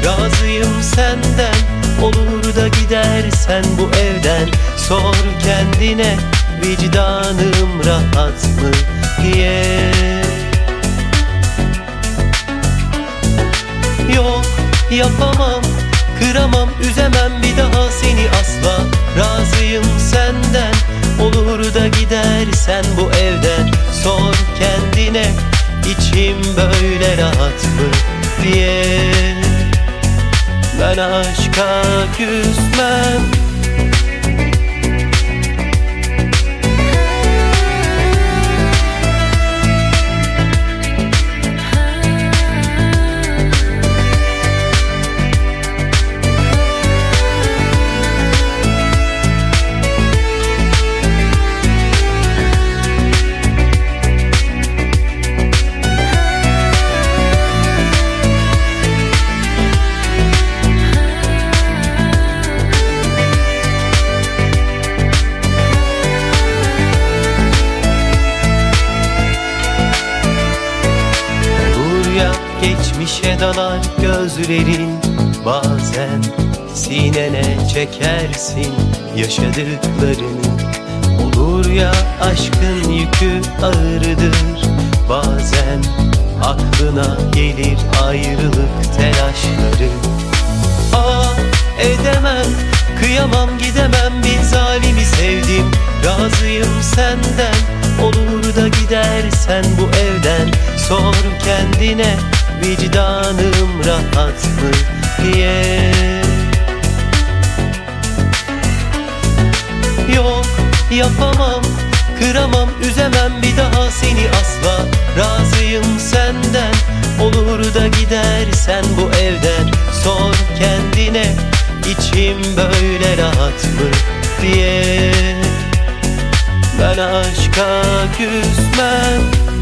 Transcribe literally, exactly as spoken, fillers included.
razıyım senden. Olur da gidersen bu evden, sor kendine, vicdanım rahat mı diye. Yok, yapamam, kıramam, üzemem bir daha seni asla. Razıyım senden, olur da gidersen bu evden, sor kendine, içim böyle rahat mı diye. Ben aşka küsmem. Geçmişe dalar gözlerin, bazen sinene çekersin yaşadıklarını. Olur ya aşkın yükü ağırdır, bazen aklına gelir ayrılık telaşları. Ah edemem, kıyamam, gidemem, bir zalimi sevdim. Razıyım senden, olur da gidersen bu evden, sor kendine, vicdanım rahat mı diye. Yok, yapamam, kıramam, üzemem bir daha seni asla. Razıyım senden, olur da gidersen bu evden, sor kendine, içim böyle rahat mı diye. Ben aşka küsmem.